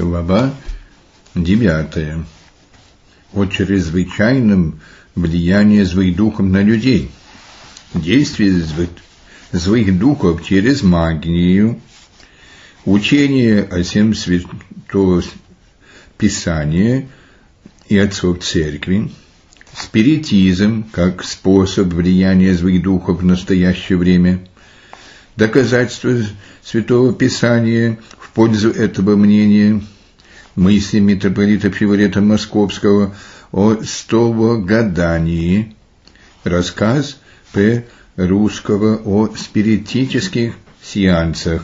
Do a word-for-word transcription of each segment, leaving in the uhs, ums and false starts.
Глава девятая. О чрезвычайном влиянии злых духов на людей. Действие злых духов через магию, учение о всем Святого Писания и отцов Церкви, спиритизм как способ влияния злых духов в настоящее время, доказательства Святого Писания в пользу этого мнения, мысли митрополита Филарета Московского о столбогадании, рассказ П. Русского о спиритических сеансах.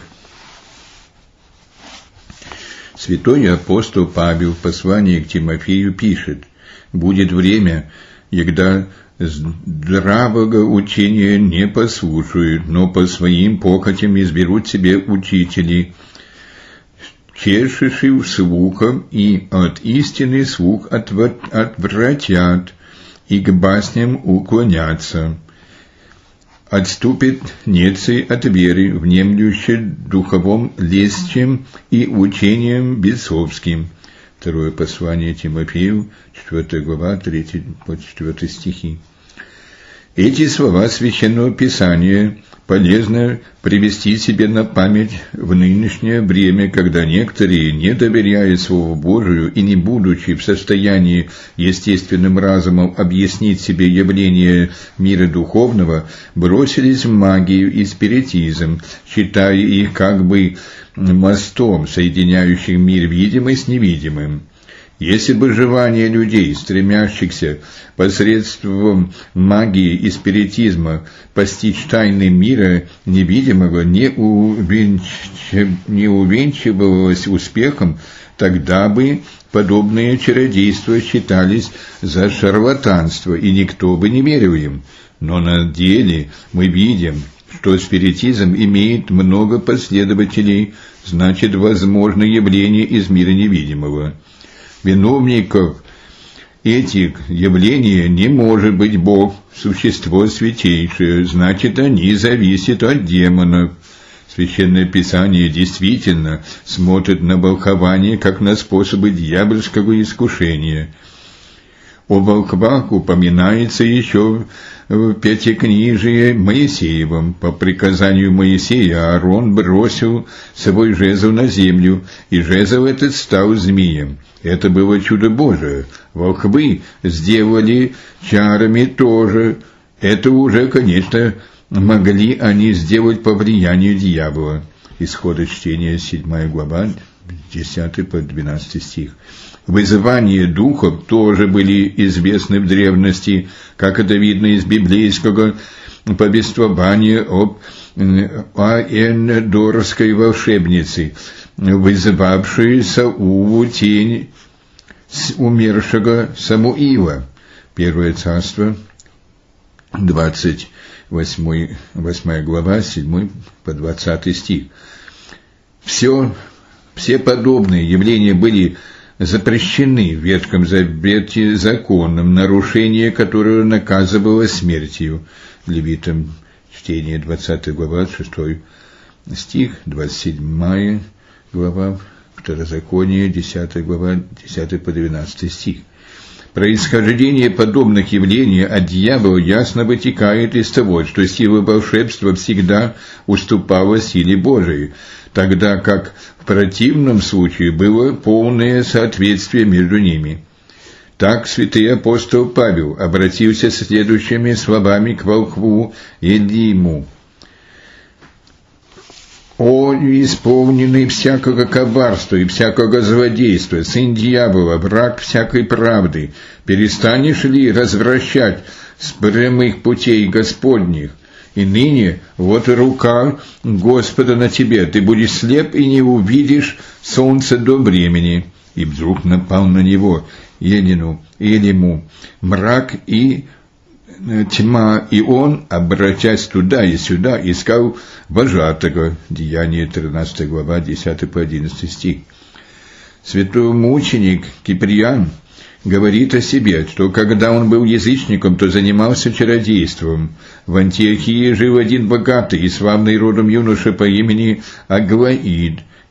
Святой апостол Павел в послании к Тимофею пишет: «Будет время, когда здравого учения не послушают, но по своим похотям изберут себе учителей, чешешь слухом, и от истины слух отвратят, и к басням уклонятся. Отступит нецы от веры, внемлющие духовом лестью и учением бесовским». Второе послание Тимофею, четвёртая глава, третий по четвёртый стихи. Эти слова Священного Писания полезно привести себе на память в нынешнее время, когда некоторые, не доверяя Слову Божию и не будучи в состоянии естественным разумом объяснить себе явление мира духовного, бросились в магию и спиритизм, считая их как бы мостом, соединяющим мир видимый с невидимым. Если бы желание людей, стремящихся посредством магии и спиритизма постичь тайны мира невидимого, не, увенч... не увенчивалось успехом, тогда бы подобные чародейства считались за шарлатанство, и никто бы не верил им. Но на деле мы видим, что спиритизм имеет много последователей, значит, возможно явление из мира невидимого. Виновников этих явлений не может быть Бог, существо святейшее, значит, они зависят от демонов. Священное Писание действительно смотрит на волхование как на способы дьявольского искушения. О волхвах упоминается еще в Пятикнижии Моисеевом. По приказанию Моисея Аарон бросил свой жезл на землю, и жезл этот стал змеем. Это было чудо Божие. Волхвы сделали чарами тоже. Это уже, конечно, могли они сделать по влиянию дьявола. Исход чтения, седьмая глава, десятый по двенадцатый стих. Вызывания духов тоже были известны в древности, как это видно из библейского повествования об Аэндорской волшебнице, вызывавшей Саулу тень умершего Самуила. Первое царство, двадцать восьмая глава, седьмой по двадцатый стих. Все, все подобные явления были запрещены в Ветхом Завете законом, нарушение которого наказывалось смертью. Левитам чтение, двадцатая глава, шестой стих, двадцать седьмая глава, Второзаконие, десятая глава, десятый по двенадцатый стих. Происхождение подобных явлений от дьявола ясно вытекает из того, что сила волшебства всегда уступала силе Божией, тогда как в противном случае было полное соответствие между ними. Так святый апостол Павел обратился с следующими словами к волхву Элиму: «О, исполненный всякого коварства и всякого злодейства, сын дьявола, враг всякой правды, перестанешь ли развращать с прямых путей Господних? И ныне вот рука Господа на тебе, ты будешь слеп и не увидишь солнца до времени». И вдруг напал на него Елину, Элиму мрак и тьма, и он, обратясь туда и сюда, искал вожатого. Деяние, тринадцатая глава, десятый по одиннадцатый стих. Святой мученик Киприан говорит о себе, что когда он был язычником, то занимался чародейством. В Антиохии жил один богатый и славный родом юноша по имени Аглаид,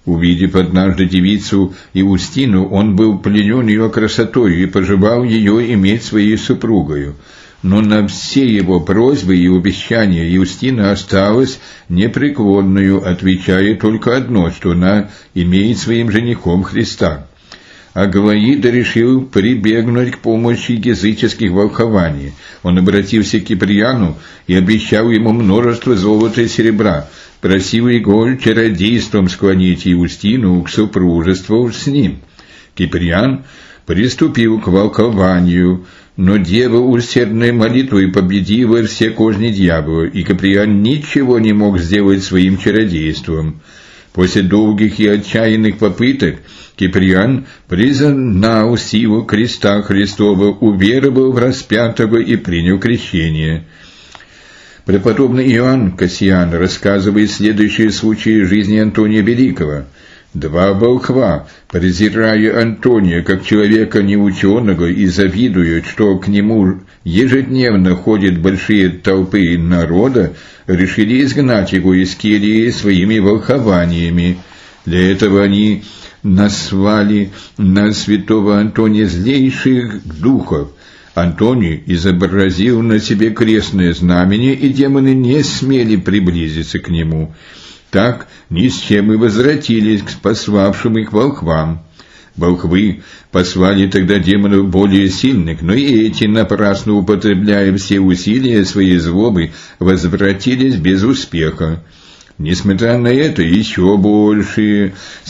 Увидев однажды девицу Иустину, он был пленен ее красотой и пожелал ее иметь своей супругою. Но на все его просьбы и обещания Иустина осталась непреклонную, отвечая только одно, что она имеет своим женихом Христа. Аглаида решил прибегнуть к помощи языческих волхований. Он обратился к Киприану и обещал ему множество золота и серебра, просил его чародейством склонить Иустину к супружеству с ним. Киприан приступил к волхованию, но дева усердной молитвой победила все козни дьявола, и Киприан ничего не мог сделать своим чародейством. После долгих и отчаянных попыток Киприан признал силу креста Христова, уверовал в распятого и принял крещение. Преподобный Иоанн Кассиан рассказывает следующие случаи жизни Антония Великого. Два волхва, презирая Антония как человека неученого и завидуя, что к нему ежедневно ходят большие толпы народа, решили изгнать его из кельи своими волхованиями. Для этого они наслали на святого Антония злейших духов. Антоний изобразил на себе крестное знамение, и демоны не смели приблизиться к нему. Так ни с чем и возвратились к пославшим их волхвам. Волхвы послали тогда демонов более сильных, но и эти, напрасно употребляя все усилия своей злобы, возвратились без успеха. Несмотря на это, еще большие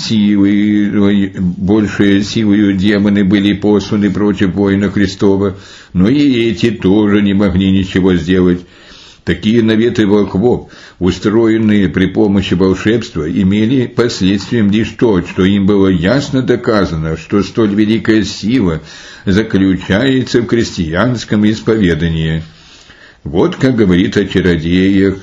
силы, большие силою демоны были посланы против воина Христова, но и эти тоже не могли ничего сделать. Такие наветы волхвов, устроенные при помощи волшебства, имели последствием лишь то, что им было ясно доказано, что столь великая сила заключается в крестьянском исповедании. Вот как говорит о чародеях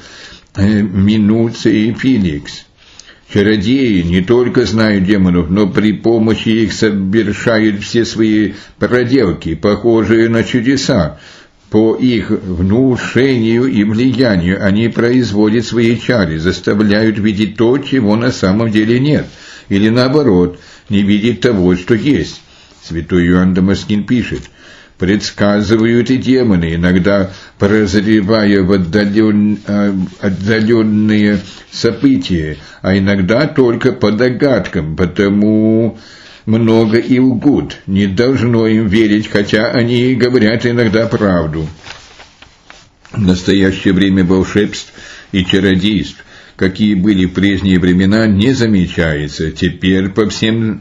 Минуций Феликс. Чародеи не только знают демонов, но при помощи их совершают все свои проделки, похожие на чудеса. По их внушению и влиянию они производят свои чары, заставляют видеть то, чего на самом деле нет, или наоборот, не видеть того, что есть. Святой Иоанн Дамаскин пишет: предсказывают и демоны, иногда прозревая в отдален... отдаленные события, а иногда только по догадкам, потому много и лгут, не должно им верить, хотя они и говорят иногда правду. В настоящее время волшебств и чародейств, какие были в прежние времена, не замечается. Теперь по всем,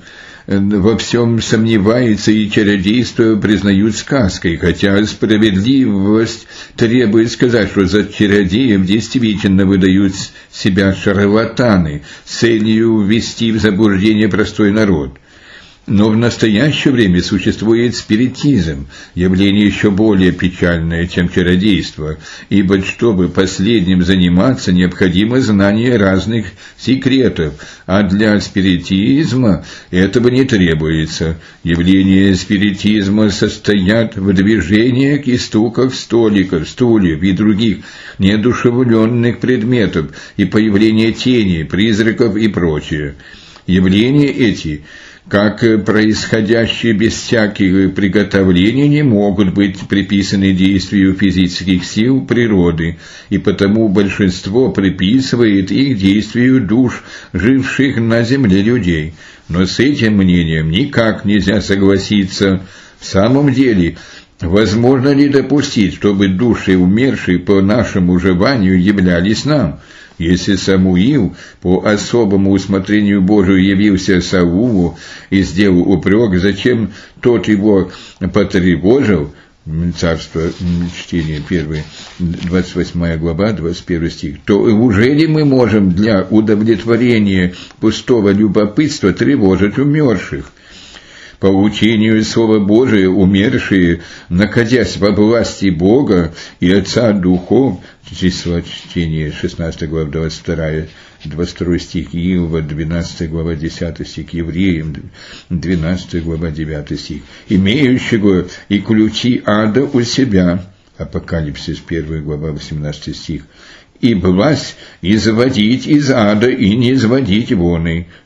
во всем сомневается, и чародейство признают сказкой, хотя справедливость требует сказать, что за чародеев действительно выдают себя шарлатаны с целью ввести в заблуждение простой народ. Но в настоящее время существует спиритизм, явление еще более печальное, чем чародейство, ибо чтобы последним заниматься, необходимо знание разных секретов, а для спиритизма этого не требуется. Явления спиритизма состоят в движениях и стуках столиков, стульев и других неодушевленных предметов, и появление теней, призраков и прочее. Явления эти, как происходящие без всяких приготовлений, не могут быть приписаны действию физических сил природы, и потому большинство приписывает их действию душ, живших на земле людей. Но с этим мнением никак нельзя согласиться. В самом деле, возможно ли допустить, чтобы души умершие по нашему желанию являлись нам? Если Самуил по особому усмотрению Божию явился Саулу и сделал упрек, зачем тот его потревожил, Царство, чтение первое, двадцать восьмая глава, двадцать первый стих, то уже ли мы можем для удовлетворения пустого любопытства тревожить умерших? По учению Слова Божия умершие, находясь во власти Бога и Отца Духов, число чтения шестнадцатая глава, двадцать вторая, двадцать второй стих, Иова, двенадцатая глава, десятый стих, Евреям, двенадцатая глава, девятый стих, имеющего и ключи ада у себя, Апокалипсис, первая глава, восемнадцатый стих, и власть изводить из ада и не изводить воны.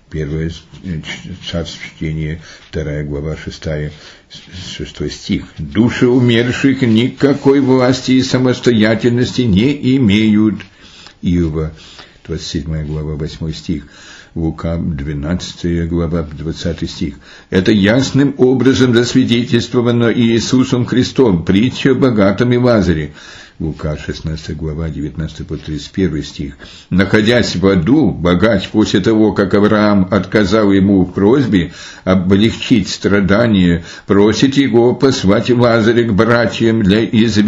Первое царство чтение, вторая глава, шестая, шестой стих. Души умерших никакой власти и самостоятельности не имеют. Иова, двадцать седьмая глава, восьмой стих. Лука, двенадцатая глава, двадцатый стих. Это ясным образом засвидетельствовано Иисусом Христом, притча о богатом и Лазаре. Лука, шестнадцатая глава, девятнадцатый по тридцать первый стих. Находясь в аду, богач после того, как Авраам отказал ему в просьбе облегчить страдания, просит его послать Лазаря к братьям для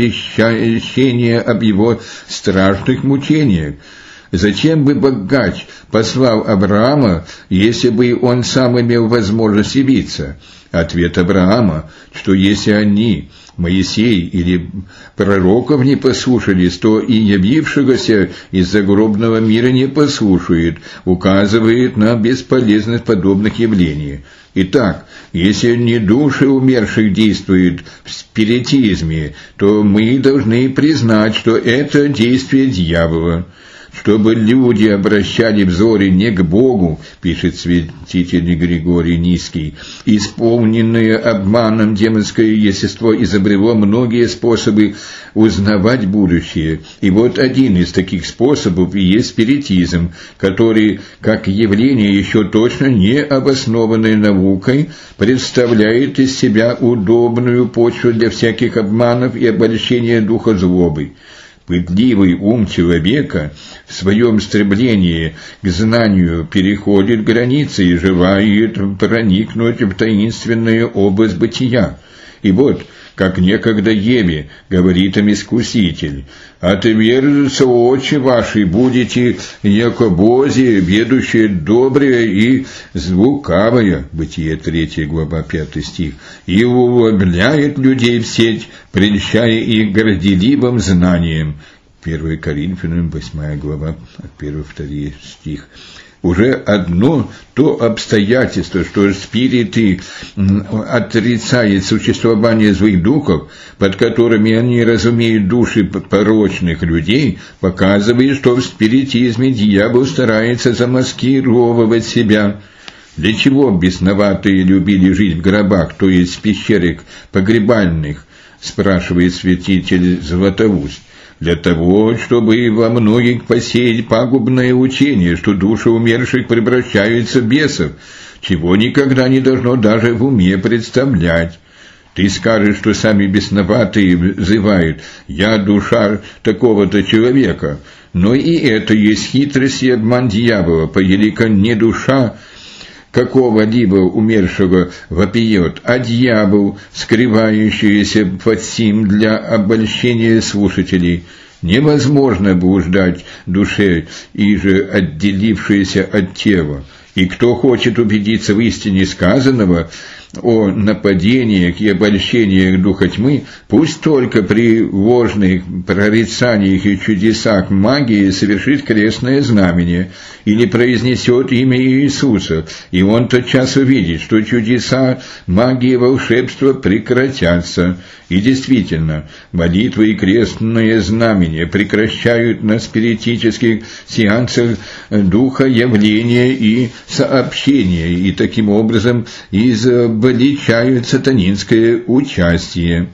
извещения об его страшных мучениях. Зачем бы богач послал Авраама, если бы он сам имел возможность явиться? Ответ Авраама, что если они, Моисей или пророков, не послушались, то и явившегося из загробного мира не послушают, указывает на бесполезность подобных явлений. Итак, если не души умерших действуют в спиритизме, то мы должны признать, что это действие дьявола. Чтобы люди обращали взоры не к Богу, пишет святитель Григорий Низкий, исполненное обманом демонское естество изобрело многие способы узнавать будущее. И вот один из таких способов и есть спиритизм, который, как явление еще точно не обоснованное наукой, представляет из себя удобную почву для всяких обманов и обольщения духа злобы. Пытливый ум человека в своем стремлении к знанию переходит границы и желает проникнуть в таинственную область бытия. И вот, как некогда Еве, говорит им Искуситель, «Отверзутся очи ваши, будете, яко бози, ведущие доброе и звукавое». Бытие, третья глава, пятый стих. «И увлекает людей в сеть, прельщая их горделивым знанием». первое Коринфянам, восьмая глава, первый-второй стих. Уже одно то обстоятельство, что спириты отрицают существование злых духов, под которыми они разумеют души порочных людей, показывает, что в спиритизме дьявол старается замаскировывать себя. Для чего бесноватые любили жить в гробах, то есть в пещерах погребальных, спрашивает святитель Златоуст. Для того, чтобы во многих посеять пагубное учение, что души умерших превращаются в бесов, чего никогда не должно даже в уме представлять. Ты скажешь, что сами бесноватые взывают «я душа такого-то человека», но и это есть хитрость и обман дьявола, поелика не душа какого-либо умершего вопиет, а дьявол, скрывающийся под сим для обольщения слушателей. Невозможно блуждать душе, иже отделившейся от тела. И кто хочет убедиться в истине сказанного о нападениях и обольщениях духа тьмы, пусть только при ложных прорицаниях и чудесах магии совершит крестное знамение или произнесет имя Иисуса, и он тотчас увидит, что чудеса магии и волшебства прекратятся. И действительно, молитвы и крестное знамение прекращают на спиритических сеансах духа явления и сообщения, и таким образом изобличают сатанинское участие.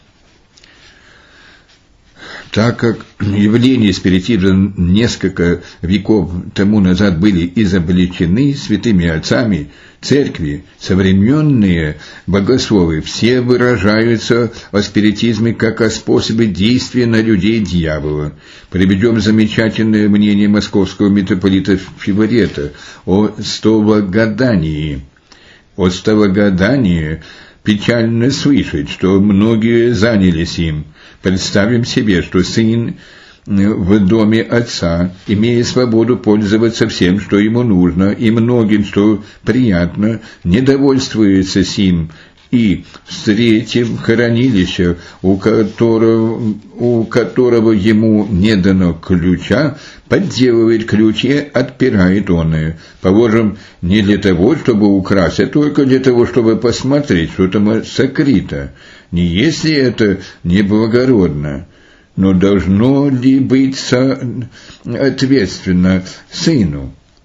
Так как явления спиритизма несколько веков тому назад были изобличены святыми отцами церкви, современные богословы все выражаются о спиритизме как о способе действия на людей дьявола. Приведем замечательное мнение московского митрополита Филарета о стовогадании. О стовогадании печально слышать, что многие занялись им. Представим себе, что сын в доме отца, имея свободу пользоваться всем, что ему нужно, и многим, что приятно, недовольствуется сим, и, встретив хранилище, у которого, у которого ему не дано ключа, подделывает ключ и отпирает оное. Положим, не для того, чтобы украсть, а только для того, чтобы посмотреть, что там сокрыто. Не если это неблагородно, но должно ли быть соответственно сыну?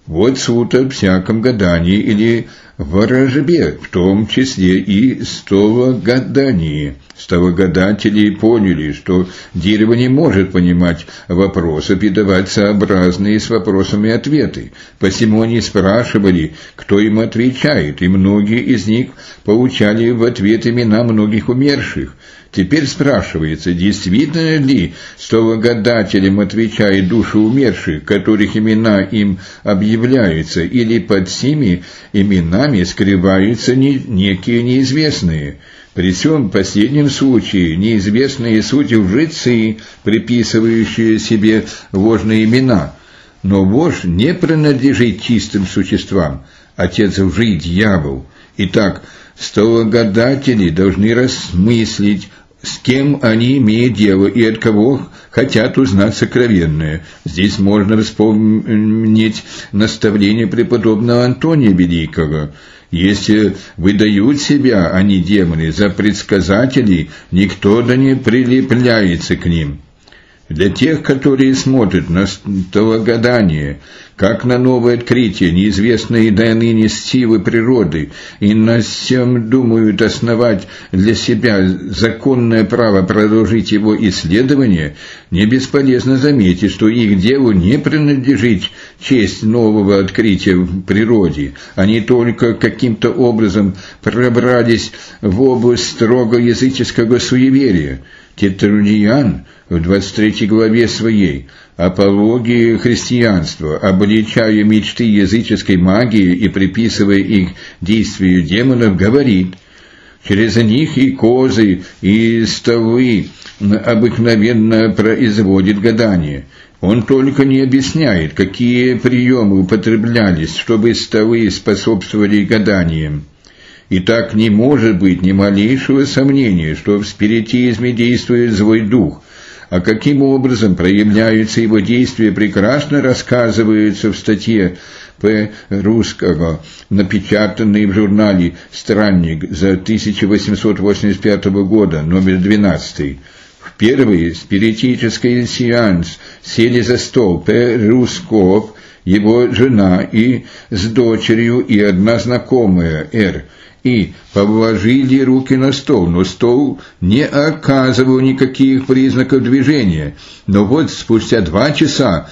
Вот суд о всяком гадании или ворожбе, в том числе и стовогадании. Стовогадатели поняли, что дерево не может понимать вопросов и давать сообразные с вопросами ответы. Посему они спрашивали, кто им отвечает, и многие из них получали в ответ имена многих умерших. Теперь спрашивается, действительно ли стовогадателям отвечает души умерших, которых имена им объявляются, или под сими именами скрываются некие неизвестные. При всем последнем случае неизвестные суть лжецы, приписывающие себе ложные имена. Но ложь не принадлежит чистым существам, отец лжи – дьявол. Итак, стовогадатели должны рассмыслить, с кем они имеют дело и от кого хотят узнать сокровенное. Здесь можно вспомнить наставление преподобного Антония Великого. Если выдают себя, они демоны, за предсказателей, никто да не прилепляется к ним. Для тех, которые смотрят на стовогадание, как на новое открытие, неизвестные до ныне силы природы, и на всем думают основать для себя законное право продолжить его исследование, не бесполезно заметить, что их делу не принадлежит честь нового открытия в природе. Они только каким-то образом пробрались в область строго языческого суеверия. Тертуллиан в двадцать третьей главе своей «Апологии христианства», обличая мечты языческой магии и приписывая их действию демонов, говорит: «Через них и козы, и стовы обыкновенно производит гадание». Он только не объясняет, какие приемы употреблялись, чтобы стовы способствовали гаданиям. И так не может быть ни малейшего сомнения, что в спиритизме действует злой дух, а каким образом проявляются его действия, прекрасно рассказывается в статье П. Русского, напечатанной в журнале «Странник» за тысяча восемьсот восемьдесят пятого года, номер двенадцатый. В первый спиритический сеанс сели за стол П. Русков, его жена и с дочерью и одна знакомая Р. И положили руки на стол, но стол не оказывал никаких признаков движения. Но вот спустя два часа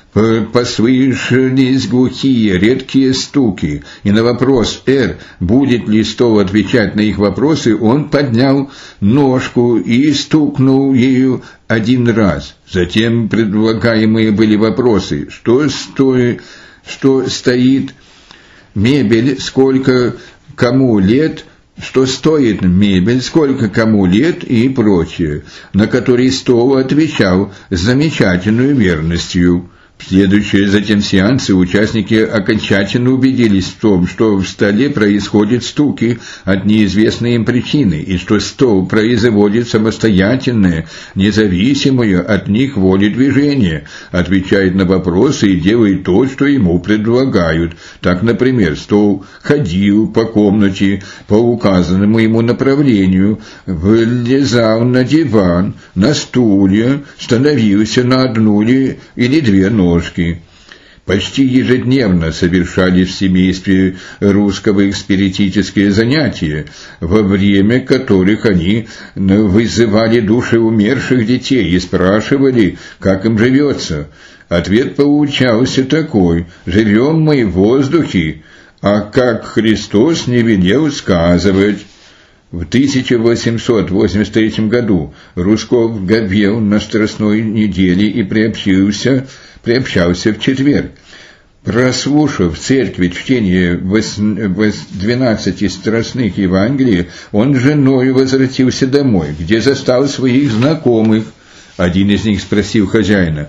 послышались глухие, редкие стуки, и на вопрос Р, будет ли стол отвечать на их вопросы, он поднял ножку и стукнул ею один раз. Затем предлагаемые были вопросы: что стоит, что стоит мебель, сколько кому лет, что стоит мебель, сколько кому лет и прочее, на которые стол отвечал с замечательной верностью. В следующие затем сеансы участники окончательно убедились в том, что в столе происходят стуки от неизвестной им причины, и что стол производит самостоятельное, независимое от них воледвижение, отвечает на вопросы и делает то, что ему предлагают. Так, например, стол ходил по комнате по указанному ему направлению, вылезал на диван, на стулья, становился на одну или две ноги. Почти ежедневно совершались в семействе Русского спиритические занятия, во время которых они вызывали души умерших детей и спрашивали, как им живется. Ответ получался такой: «Живем мы в воздухе, а как Христос не велел сказывать». В тысяча восемьсот восемьдесят третьем году Русков говел на Страстной неделе и приобщился, приобщался в четверг. Прослушав в церкви чтение двенадцати страстных Евангелий, он с женой возвратился домой, где застал своих знакомых. Один из них спросил хозяина,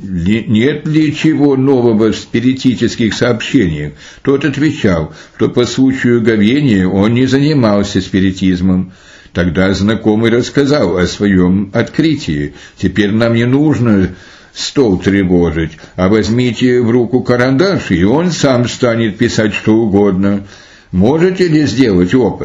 нет ли чего нового в спиритических сообщениях. Тот отвечал, что по случаю говения он не занимался спиритизмом. Тогда знакомый рассказал о своем открытии. Теперь нам не нужно стол тревожить, а возьмите в руку карандаш, и он сам станет писать что угодно. Можете ли сделать опыт?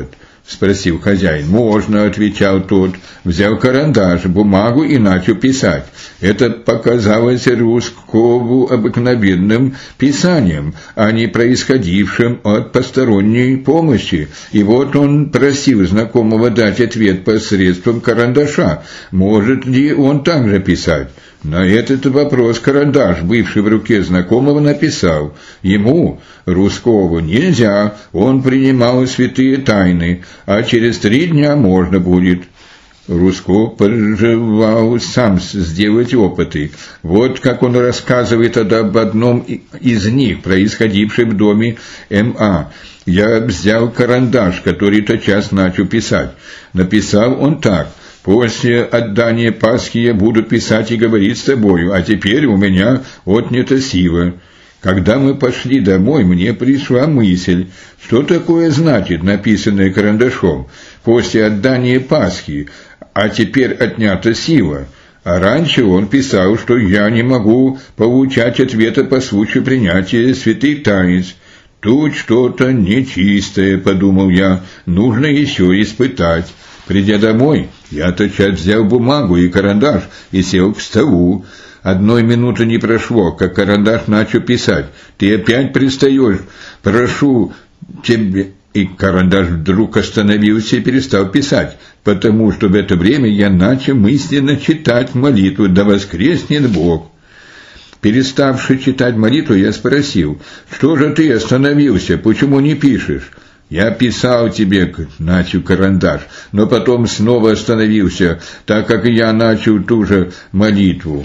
— спросил хозяин. «Можно», — отвечал тот. Взял карандаш, бумагу и начал писать. Это показалось Рускову обыкновенным писанием, а не происходившим от посторонней помощи. И вот он просил знакомого дать ответ посредством карандаша. Может ли он также писать? На этот вопрос карандаш, бывший в руке знакомого, написал: ему, Рускову, нельзя, он принимал святые тайны, а через три дня можно будет. Русков пожелал сам сделать опыты. Вот как он рассказывает об одном из них, происходившем в доме М А «Я взял карандаш, который тотчас начал писать. Написал он так: после отдания Пасхи я буду писать и говорить с тобою, а теперь у меня отнята сила». Когда мы пошли домой, мне пришла мысль, что такое значит написанное карандашом: после отдания Пасхи, а теперь отнята сила. А раньше он писал, что я не могу получать ответа по случаю принятия святых таинств. Тут что-то нечистое, подумал я, нужно еще испытать. Придя домой, я тотчас взял бумагу и карандаш и сел к столу. Одной минуты не прошло, как карандаш начал писать. «Ты опять пристаешь? Прошу тебе...» И карандаш вдруг остановился и перестал писать, потому что в это время я начал мысленно читать молитву «Да воскреснет Бог». Переставши читать молитву, я спросил: «Что же ты остановился? Почему не пишешь?» «Я писал тебе», — начал карандаш, но потом снова остановился, так как я начал ту же молитву.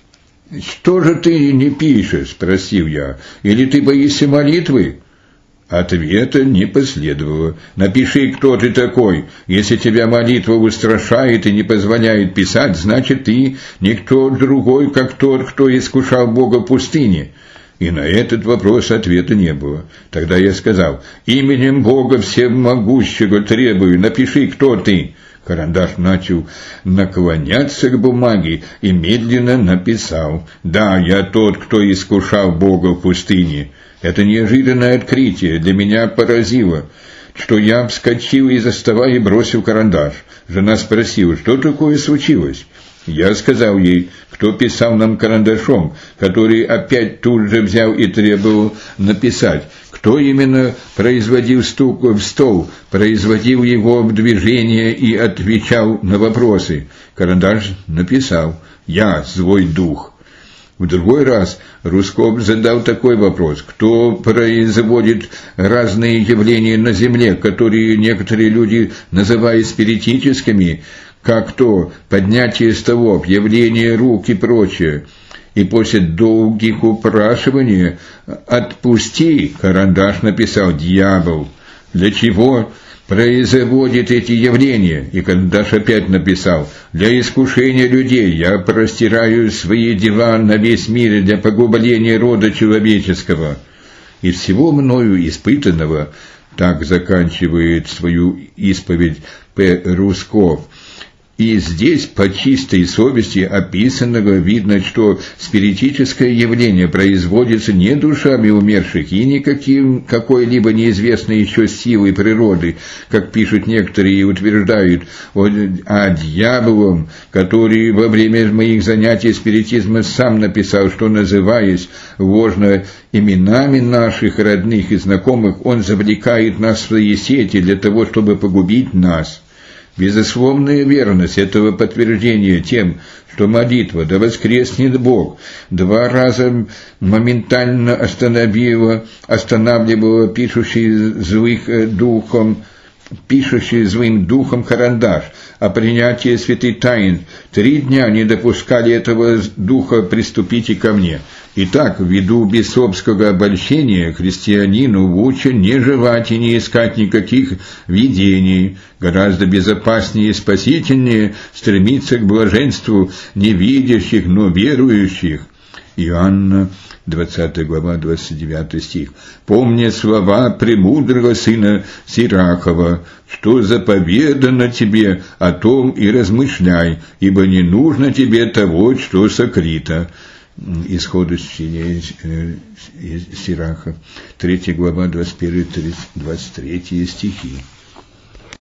«Что же ты не пишешь?» — спросил я. «Или ты боишься молитвы?» Ответа не последовало. «Напиши, кто ты такой. Если тебя молитва устрашает и не позволяет писать, значит, ты никто другой, как тот, кто искушал Бога в пустыне». И на этот вопрос ответа не было. Тогда я сказал: «Именем Бога Всемогущего требую, напиши, кто ты». Карандаш начал наклоняться к бумаге и медленно написал: «Да, я тот, кто искушал Бога в пустыне». Это неожиданное открытие для меня поразило, что я вскочил из-за стола и бросил карандаш. Жена спросила, что такое случилось. Я сказал ей, кто писал нам карандашом, который опять тут же взял и требовал написать. Кто именно производил стук в стол, производил его в движение и отвечал на вопросы. Карандаш написал: «Я, злой дух». В другой раз Русков задал такой вопрос: кто производит разные явления на земле, которые некоторые люди называют спиритическими, как то поднятие столов, явление рук и прочее. И после долгих упрашиваний «отпусти», карандаш написал: «дьявол». Для чего производит эти явления? И карандаш опять написал: «Для искушения людей я простираю свои дела на весь мир для погубления рода человеческого». Из всего мною испытанного, так заканчивает свою исповедь П. Русков. И здесь по чистой совести описанного видно, что спиритическое явление производится не душами умерших и никаким какой-либо неизвестной еще силой природы, как пишут некоторые и утверждают, а дьяволом, который во время моих занятий спиритизма сам написал, что, называясь ложно именами наших родных и знакомых, он завлекает нас в свои сети для того, чтобы погубить нас. Безусловная верность этого подтверждения тем, что молитва «Да воскреснет Бог» два раза моментально остановила, останавливала пишущий злых духом, пишущий злым духом карандаш, а принятие святых тайн три дня не допускали этого духа «приступите ко мне». Итак, ввиду бесовского обольщения христианину лучше не желать и не искать никаких видений, гораздо безопаснее и спасительнее стремиться к блаженству невидящих, но верующих. Иоанна, двадцатая глава, двадцать девятый стих. «Помни слова премудрого сына Сирахова, что заповедано тебе, о том и размышляй, ибо не нужно тебе того, что сокрыто». Исход из чтения Сираха, третья глава, двадцать первый двадцать третий стихи.